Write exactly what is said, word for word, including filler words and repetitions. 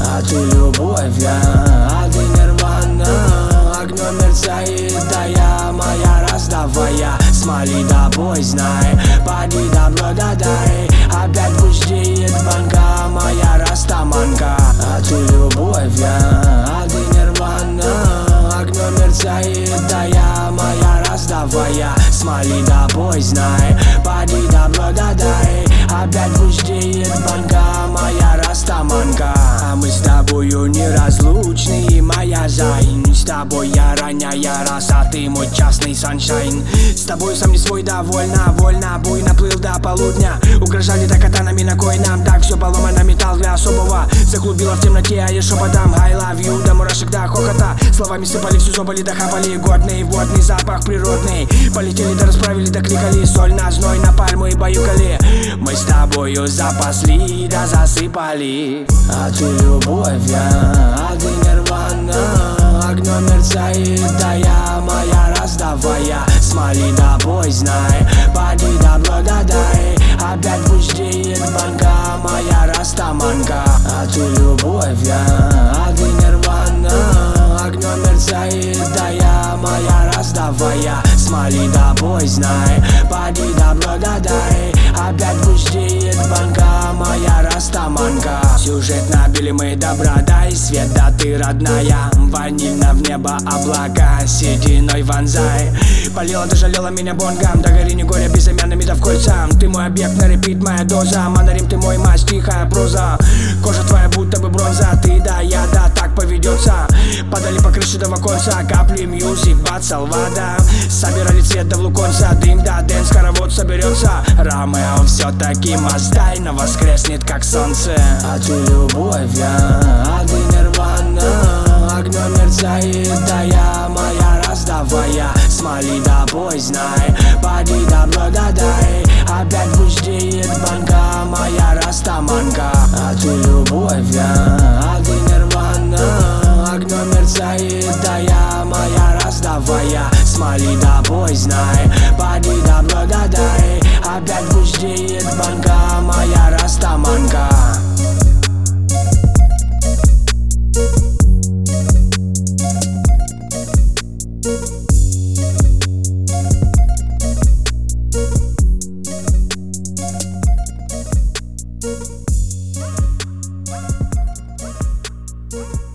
А ты любовь, я, а ты нирвана. Огнем мерцает, да я моя раздавая. Смоли да бой, знай, поди добро да дай. Опять пустеет банка, моя растаманка. А ты любовь, я, а ты нирвана. Огнем мерцает, да я моя раздавая. Смоли да бой, знай, поди добро да дай. Опять пустеет банка, моя растаманка. А мы с тобою неразлучны, моя зайн. С тобой я роняя раз, а ты мой частный саншайн. С тобой сам не свой, довольно, вольно, буйно плыл до полудня. Угрожали так катанами, на кой нам так все поломано, металл для особого. Заклубила в темноте, а я шепотом I love you, до мурашек, до хохота. Словами сыпали, всю зобали, дохапали. Годный, водный, запах природный. Полетели, да расправили, да кликали. Соль на зной, на пальму и баюкали. Мы с тобою запасли, да засыпали. А ты любовь, я, а ты нирвана. Огнем мерцает, да я моя раздавая. Смоли да бой, знай, поди добро да дай. Опять пустеет банка, моя растаманка. А ты любовь, я, а ты нирвана. Огнем мерцает, да я моя раздавая. Смоли да бой, знай, поди добро да дай. Опять пустеет банка, моя растаманка. Сюжет набили мы добра, дай свет, да ты родная. Ванильно в небо облака, сединой вонзай. Полила, ты жалела меня бонгом, да гори не горе безымянными да в кольцам. Ты мой объект, на репит моя доза. Мандарин, ты мой мазь, тихая проза. Кожа твоя будто бы бронза, ты да я, да так поведется. Падали по крыше до оконца, капли мьюзик, бацал вода. Собирали цвет да в луконца, дым да дэнс, хоровод соберется. Ромео все-таки маздай, но воскреснет как солнце. А ты любовь, я, а ты нирвана. Огнем мерцает, да я моя раздавая. Смоли да бой, знай, поди добро да дай. Опять пустеет банка, моя растаманка. А ты любовь, я, а ты нирвана. Огнем мерцает, да я моя раздавая. Смоли да бой, знай, поди добро да дай. Опять пустеет банка, моя растаманка. We'll be right back.